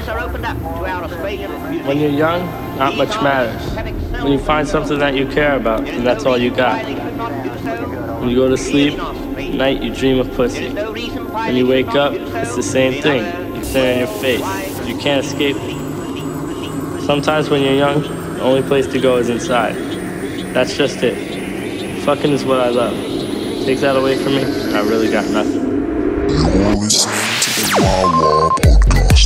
When you're young, not much matters. When you find something that you care about, then that's all you got. When you go to sleep, at night you dream of pussy. When you wake up, it's the same thing. It's there in your face. You can't escape it. Sometimes when you're young, the only place to go is inside. That's just it. Fucking is what I love. Take that away from me, and I really got nothing. You're listening to the Wah Podcast.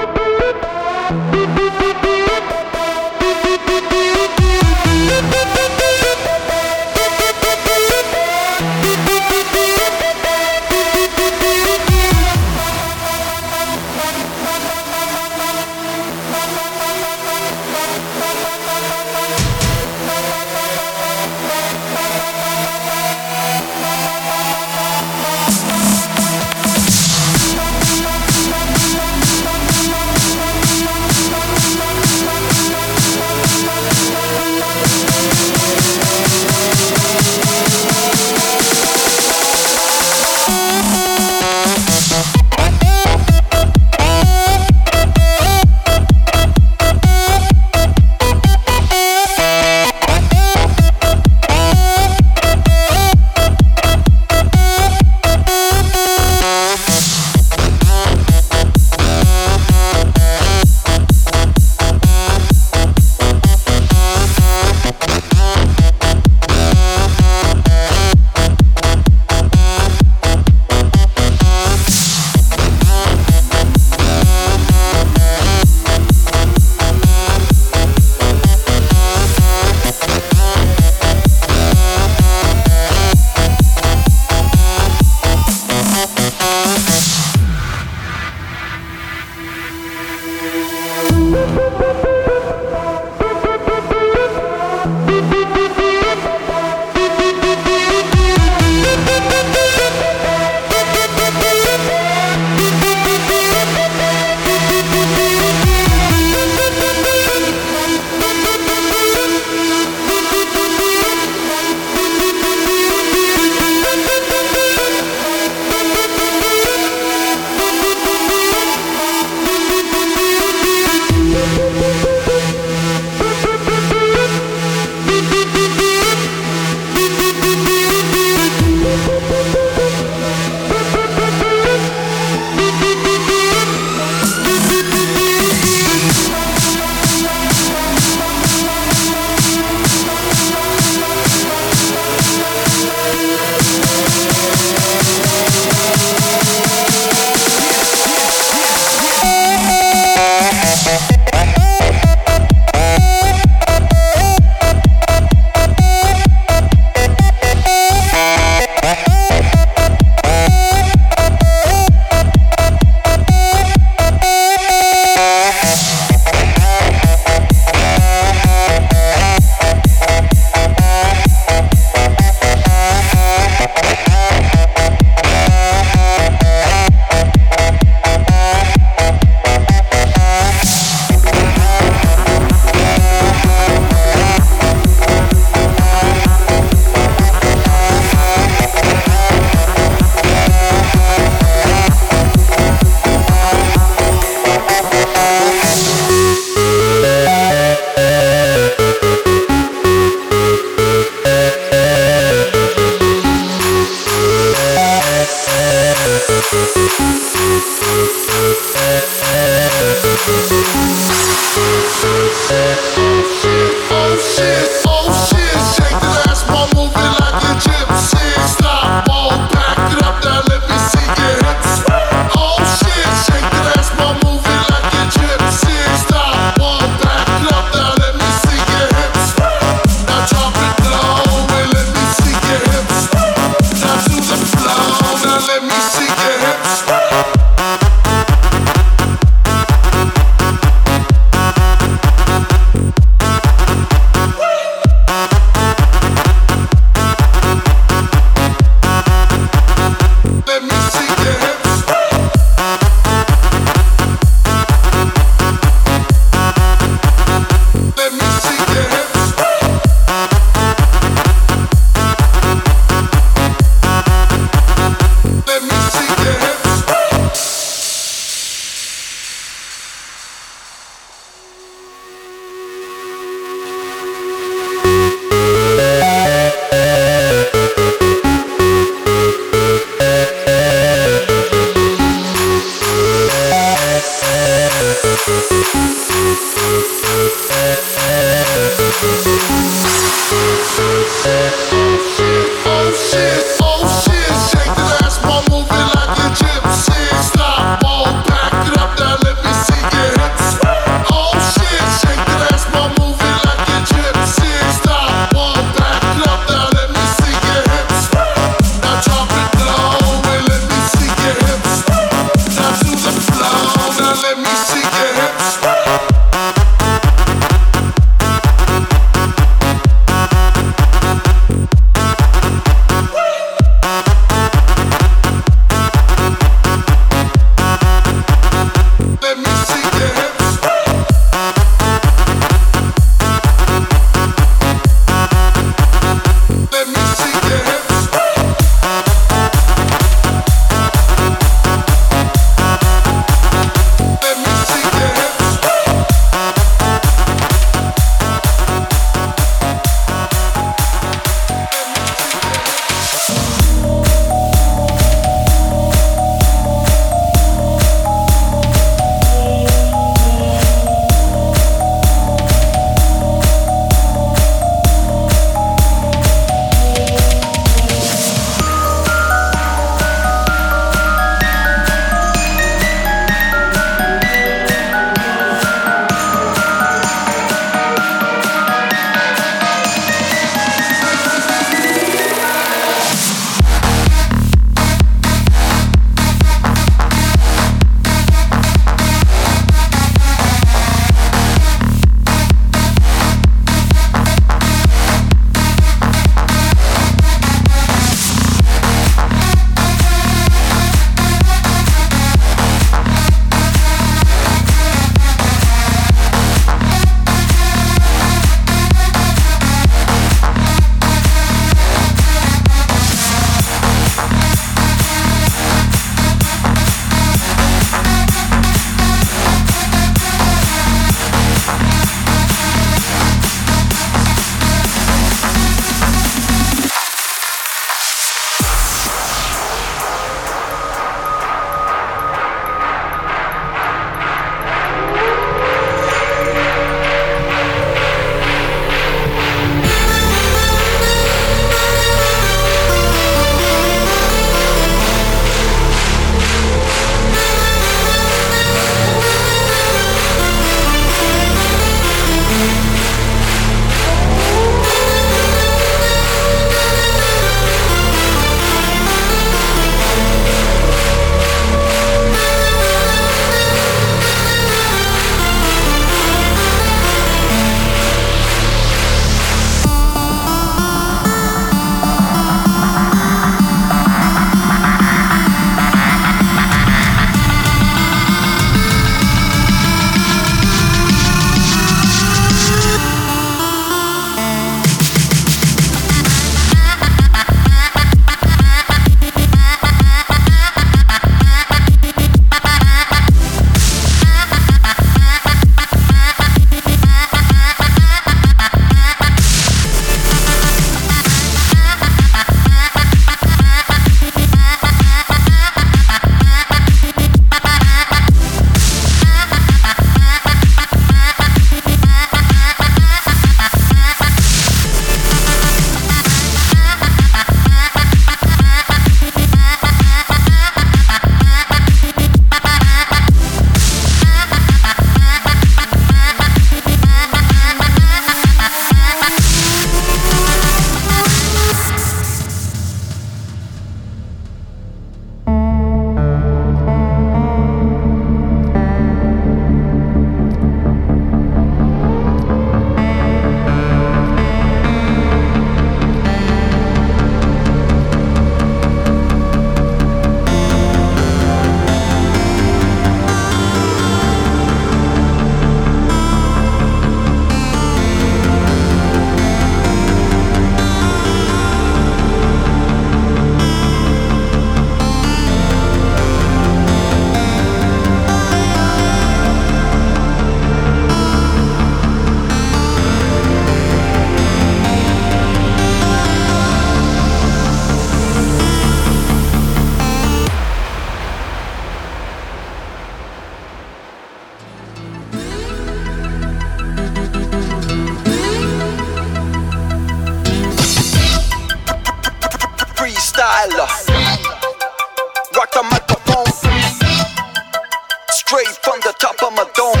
freestyler. Rock the microphone straight from the top of my dome.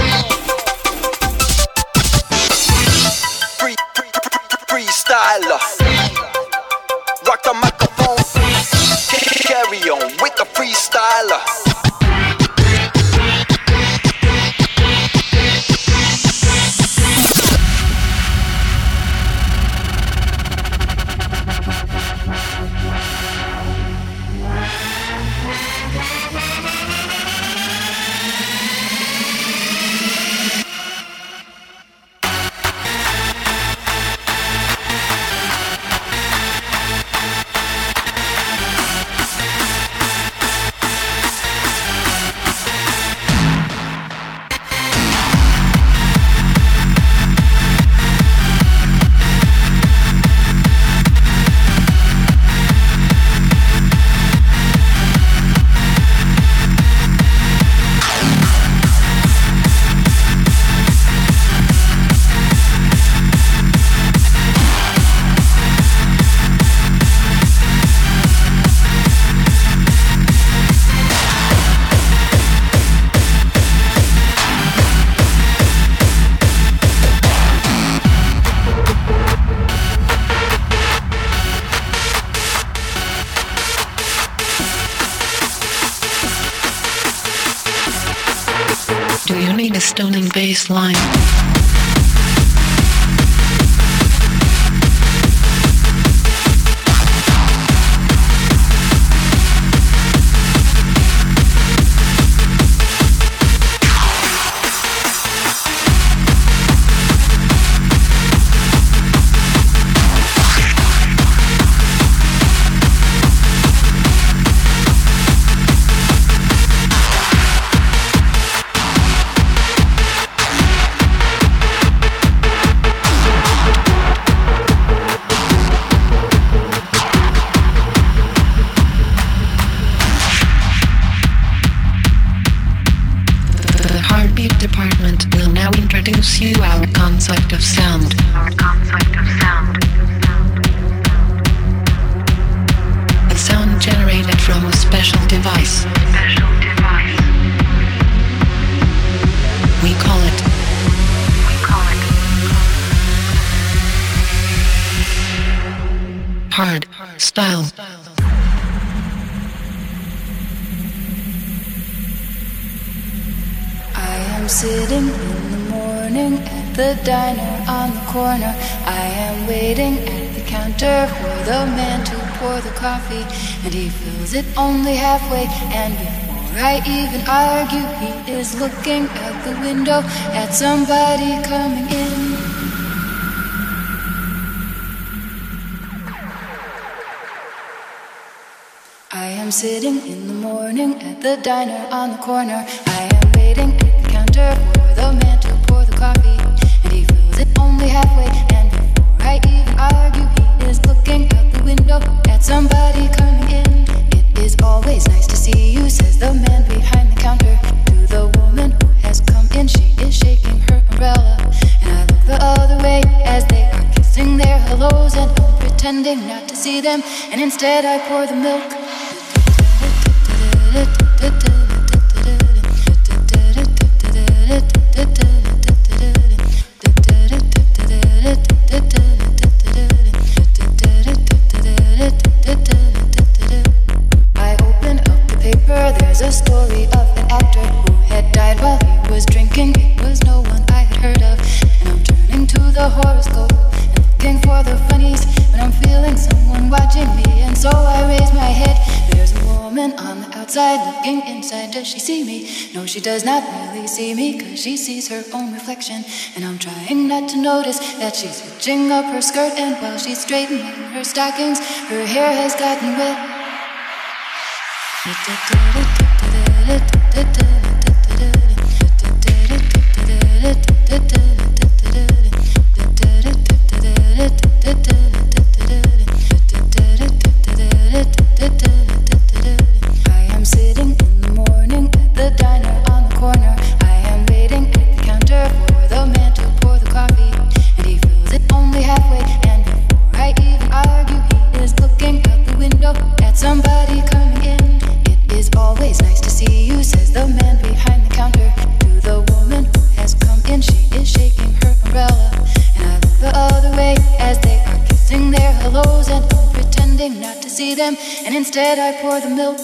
Freestyler. Rock the microphone. Carry on with the freestyler. Do you need a stunning bass line? Department will now introduce you our concept of sound. A sound generated from a special device. We call it hard style. Sitting in the morning at the diner on the corner. I am waiting at the counter for the man to pour the coffee, and he fills it only halfway. And before I even argue, he is looking out the window at somebody coming in. I am sitting in the morning at the diner on the corner. I am waiting for the man to pour the coffee, and he fills it only halfway. And before I even argue, he is looking out the window at somebody coming in. It is always nice to see you, says the man behind the counter to the woman who has come in. She is shaking her umbrella, and I look the other way as they are kissing their hellos, and I'm pretending not to see them, and instead I pour the milk. I open up the paper, there's a story of an actor who had died while he was drinking. It was no one I had heard of, and I'm turning to the horoscope and looking for the funnies, but I'm feeling someone watching me, and so I raise my head. There's a woman on the outside looking inside. Does she see me? No, she does not really see me, 'cause she sees her own reflection, and I'm trying not to notice that she's hitching up her skirt, and while she's straightening her stockings, her hair has gotten wet. I am sitting in the morning at the diner on the corner. I am waiting at the counter for the man to pour the coffee, and he fills it only halfway. And before I even argue, he is looking out the window at Somebody coming in. It is always nice to see you, says the man behind the counter. To the woman who has come in, she is shaking her umbrella. And I look the other way as they are kissing their hellos, and I'm pretending not to see them. And instead I pour the milk.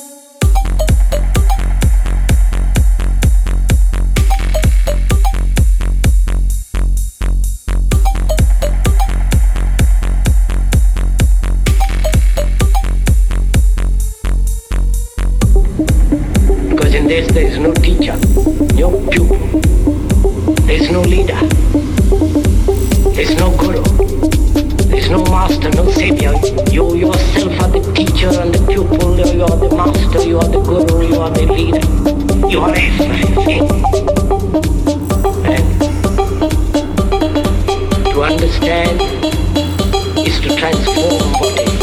There is no teacher, no pupil, there is no leader, there is no guru, there is no master, no savior. You yourself are the teacher and the pupil, you are the master, you are the guru, you are the leader, you are everything. And to understand is to transform what is.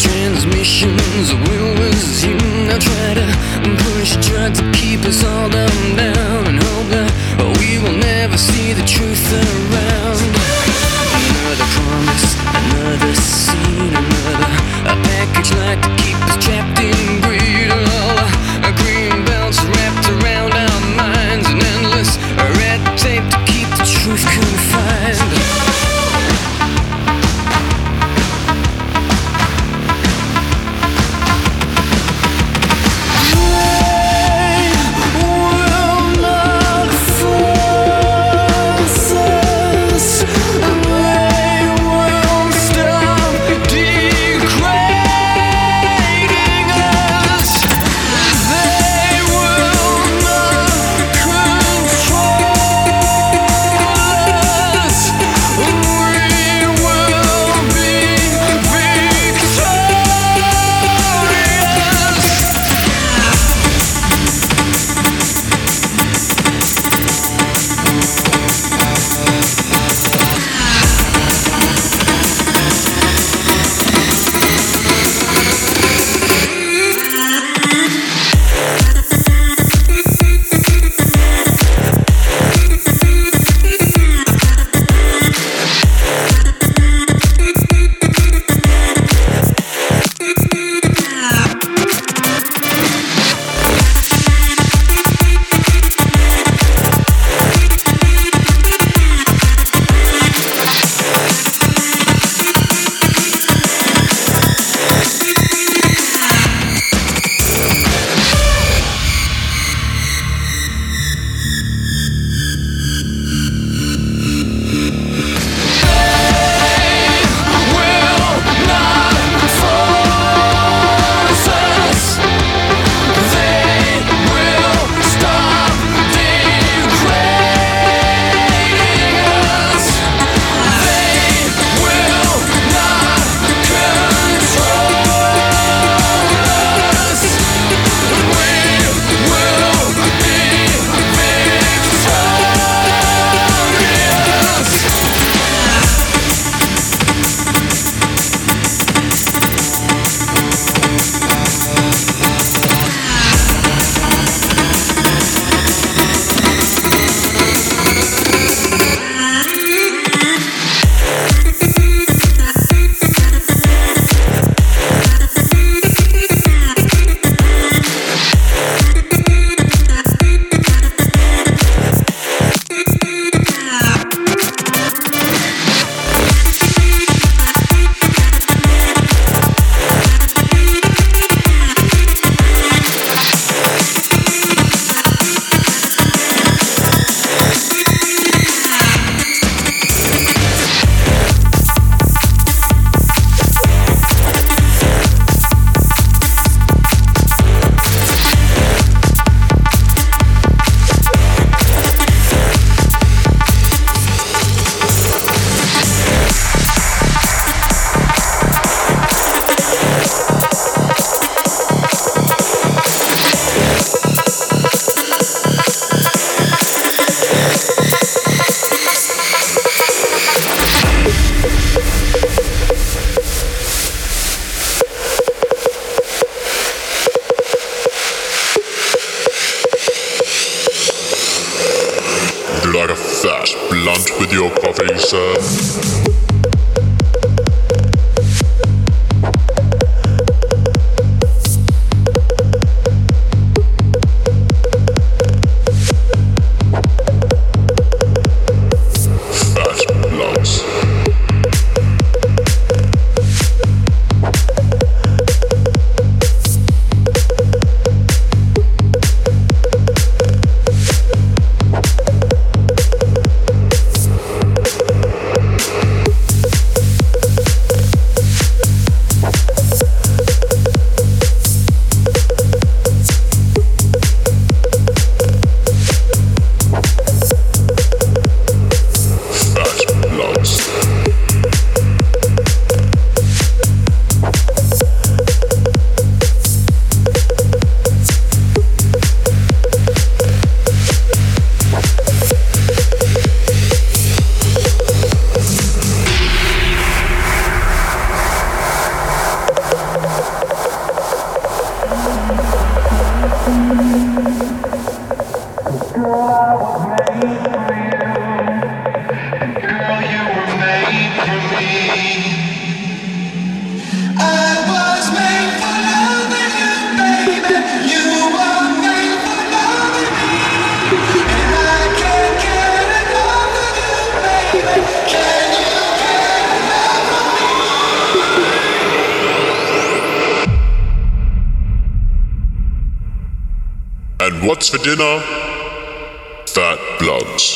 transmissions, the will was you. Now try to push, try to keep us all dumbed down and hope that we will never see the truth around. Another promise, another scene, another package like to keep us trapped in greed. All green belts wrapped around our minds, and endless red tape to keep the truth confined. Will not fall. And what's for dinner? Fat bloods.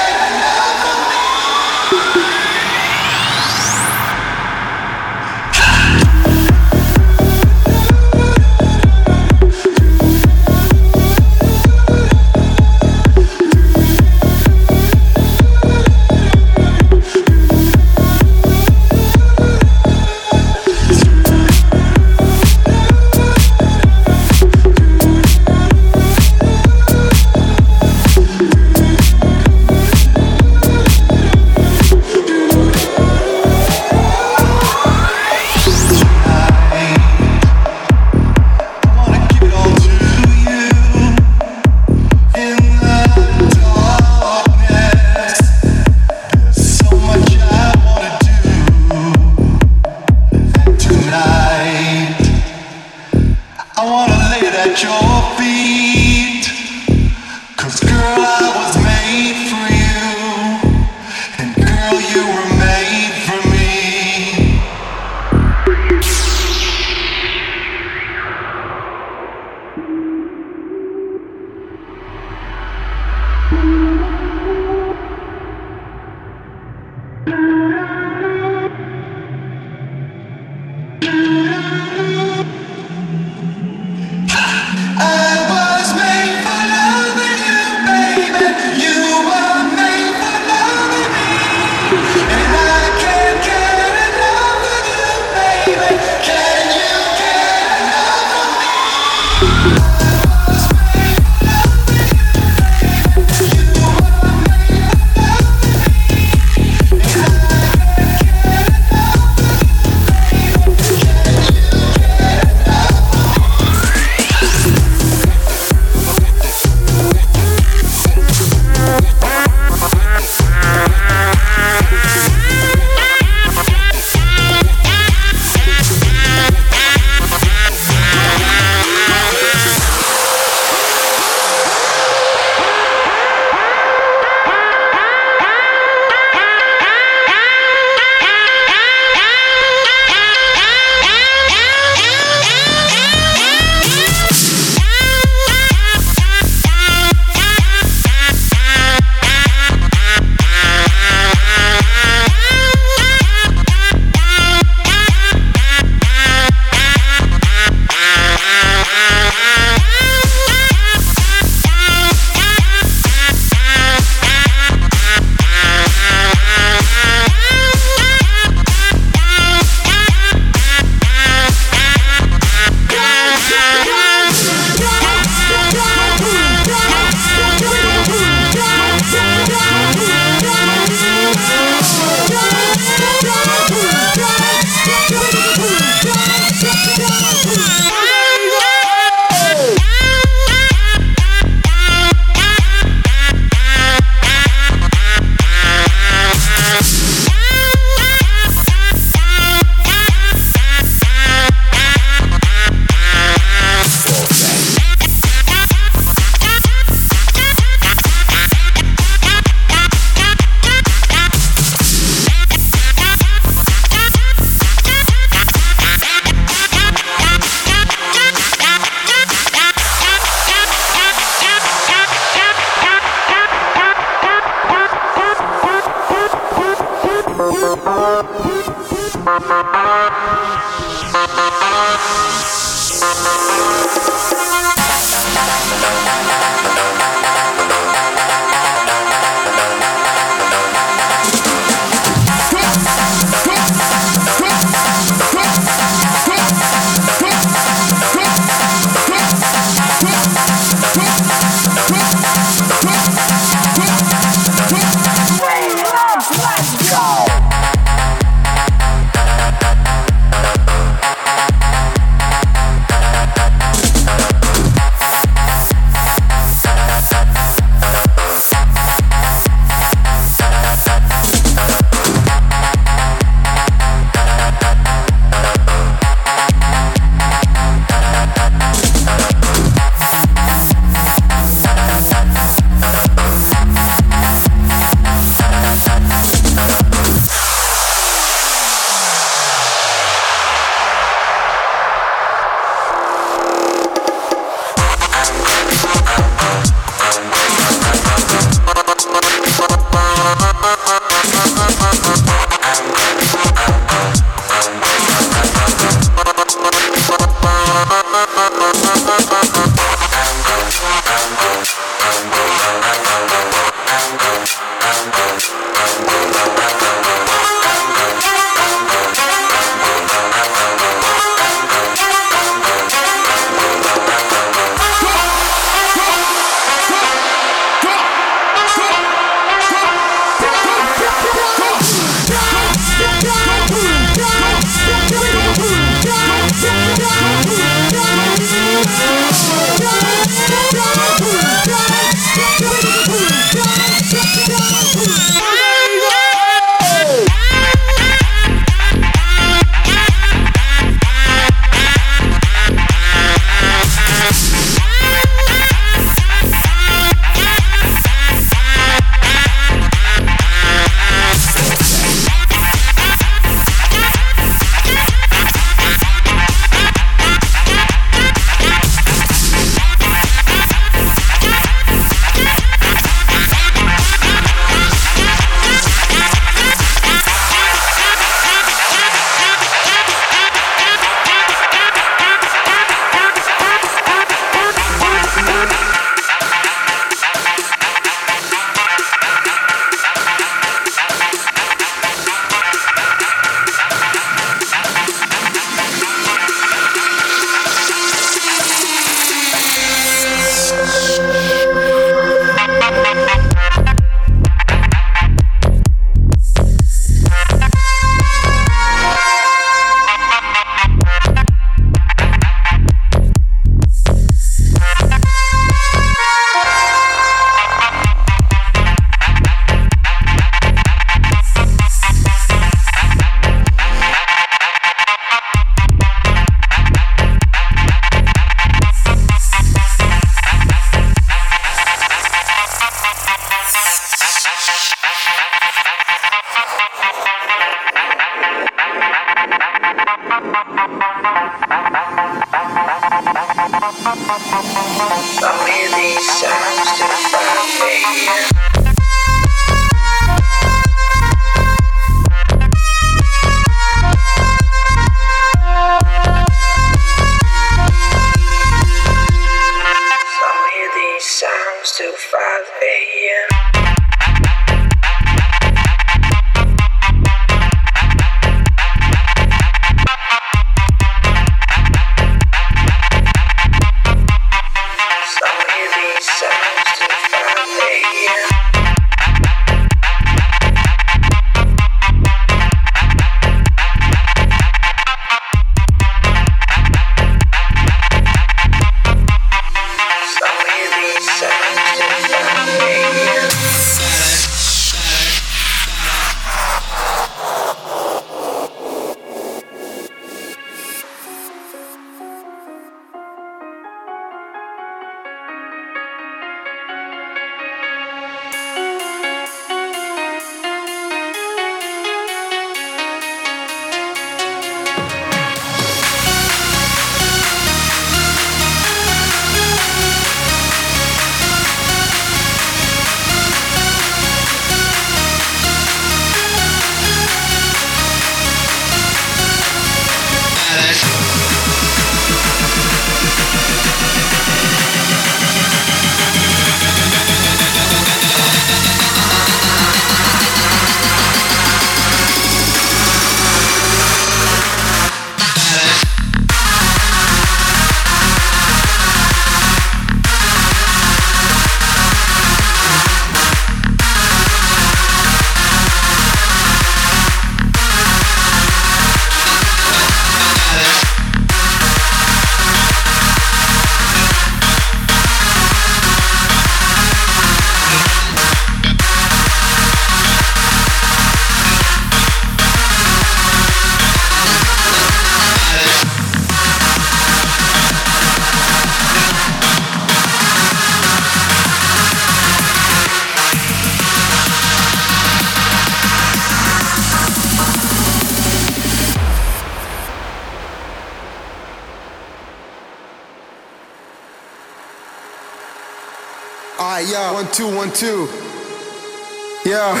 Alright, yo, 1 2 1 2. Yo,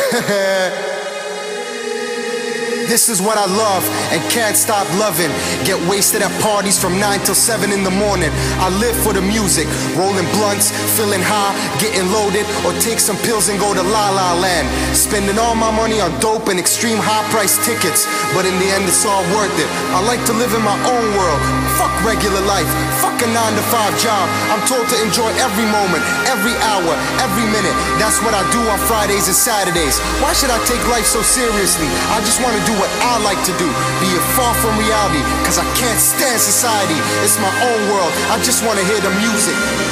this is what I love and can't stop loving. Get wasted at parties from 9 till 7 in the morning. I live for the music, rolling blunts, feeling high, getting loaded, or take some pills and go to La La Land. Spending all my money on dope and extreme high price tickets, but in the end it's all worth it. I like to live in my own world. Fuck regular life, fuck a 9 to 5 job. I'm told to enjoy every moment, every hour, every minute. That's what I do on Fridays and Saturdays. Why should I take life so seriously? I just want to do what I like to do, be it far from reality, cause I can't stand society. It's my own world, I just want to hear the music.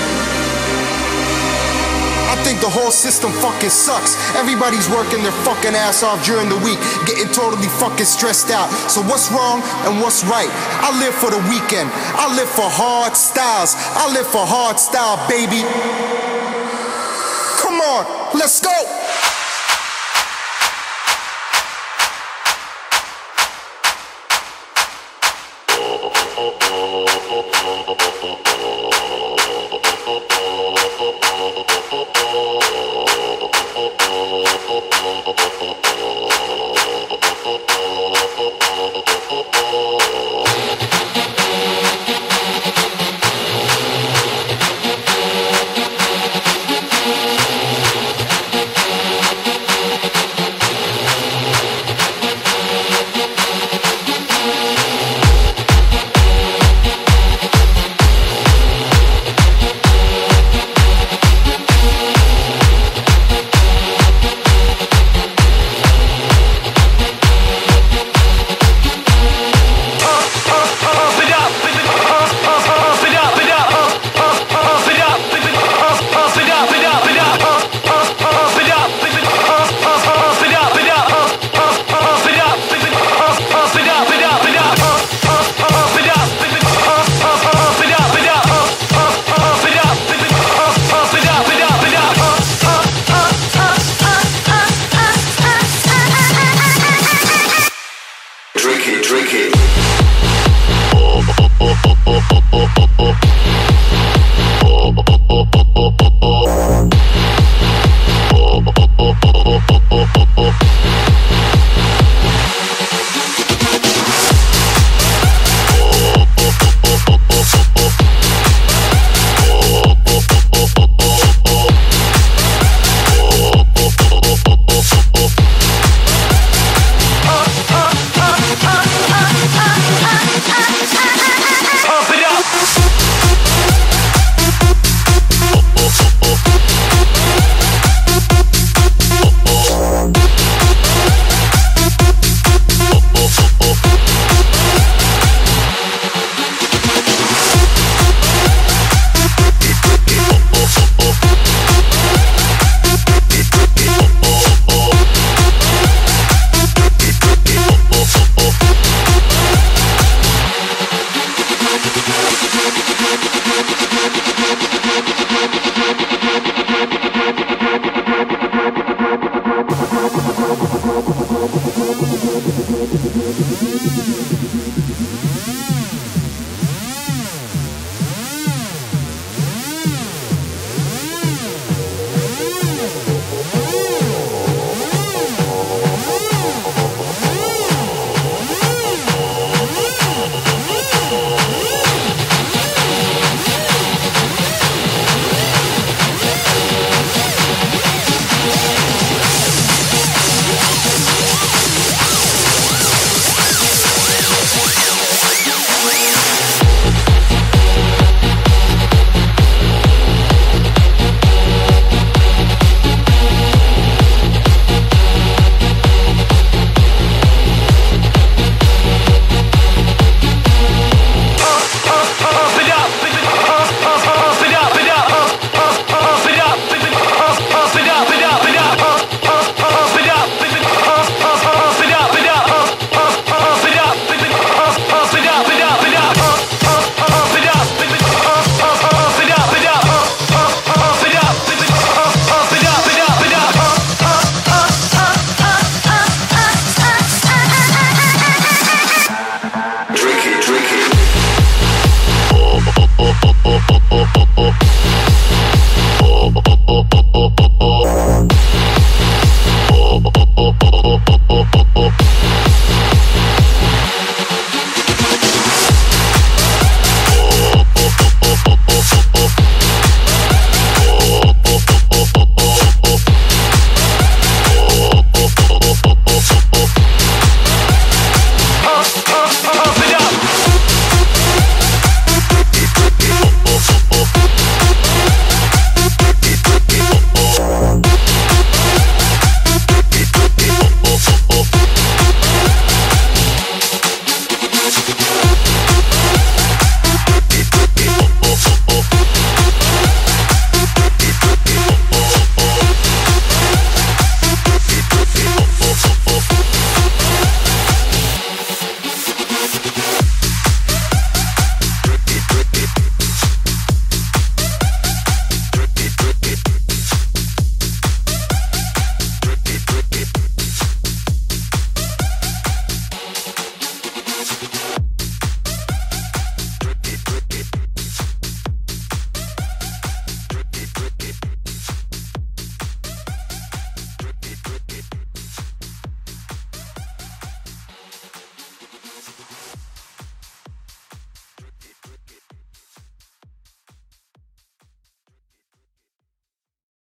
I think the whole system fucking sucks. Everybody's working their fucking ass off during the week, getting totally fucking stressed out. So what's wrong and what's right? I live for the weekend, I live for hard styles, I live for hard style, baby. Come on, let's go.